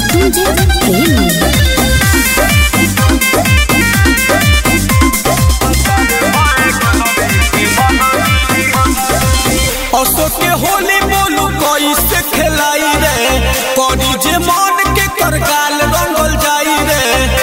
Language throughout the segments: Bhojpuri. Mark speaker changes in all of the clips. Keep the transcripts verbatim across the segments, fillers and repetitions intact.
Speaker 1: डीजे प्रेमी।
Speaker 2: अशोक के होली बोलू कैसे खेलाई रे, करी जे मन के करगाल रंगल जाई रे।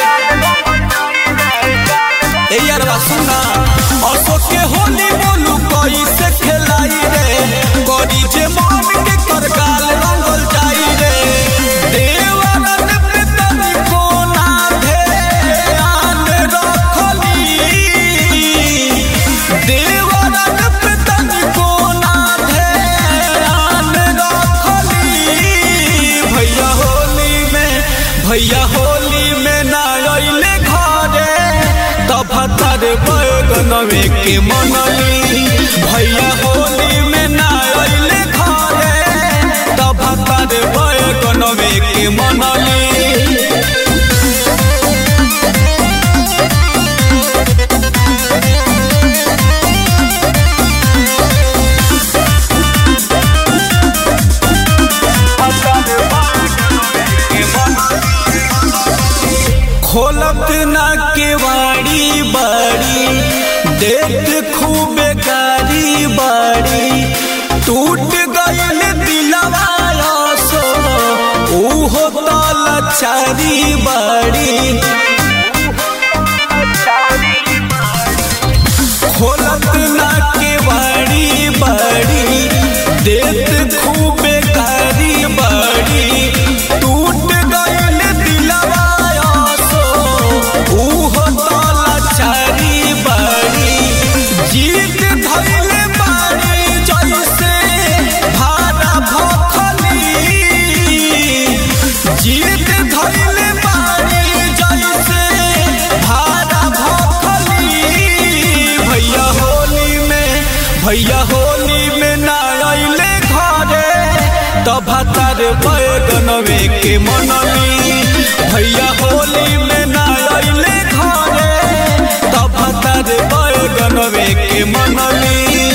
Speaker 2: ए यारवा सुना, अशोक के होली बोलू कैसे खेलाई रे, करी जे मन के करगाल रंगल जाई रे। देवरन पे तनी कोना ध्यान रखली, देवरन पे तनी कोना भैया होली में ना अइले घरे तब भतर बैगनवे के मनली। भैया होली में ना अइले घरे तब भतर बैगनवे के मनली। खोलत ना केवाड़ी बाड़ी, देख खूबे गाड़ी बाड़ी, टूट गइल दिलवा सो उहो तलचारी बाड़ी। खोलत ना केवाड़ी बाड़ी, देख खूबे गाड़ी बाड़ी, टूट गइल दिलवा चारी बाड़ी। जीत धइले बाड़ी जैसे भाड़ा भखली, जीत धइले बाड़ी जैसे भाड़ा भखली। भैया होली में भैया होली में ना अइले घरे तब भतर बैगनवे के मनली। भैया होली में ना अइले बैगनवे के मनली।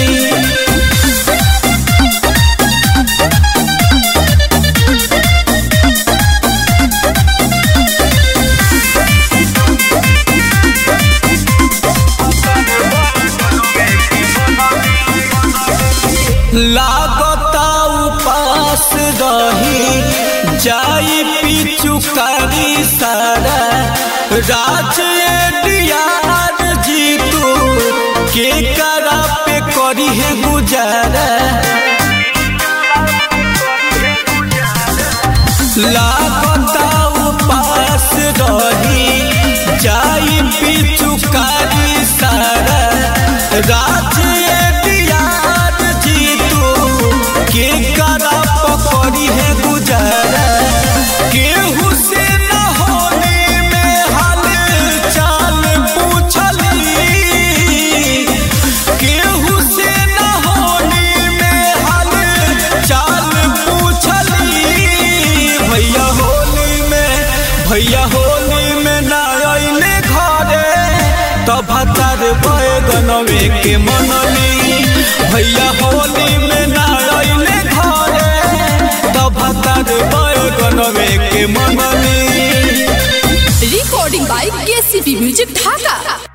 Speaker 2: लागता उपास रही जाई पिचुकारी सारा, राज दियार जीतू के करा पे करी है गुजारा। लागता उपास रही जाई पिचुकारी सारा, राज दियार जीतू के करा पे करी है गुजारा। केहू से न होली में हाल चाल पूछली, केहू से न होली में हाल चाल पूछली। भैया होली में भैया होली में ना अइले घरे तब भतर बैगनवे के मनली। भैया होली में ना अइले घरे तब भतर बैगनवे के मनली।
Speaker 3: Recording by KCP music Dhaka.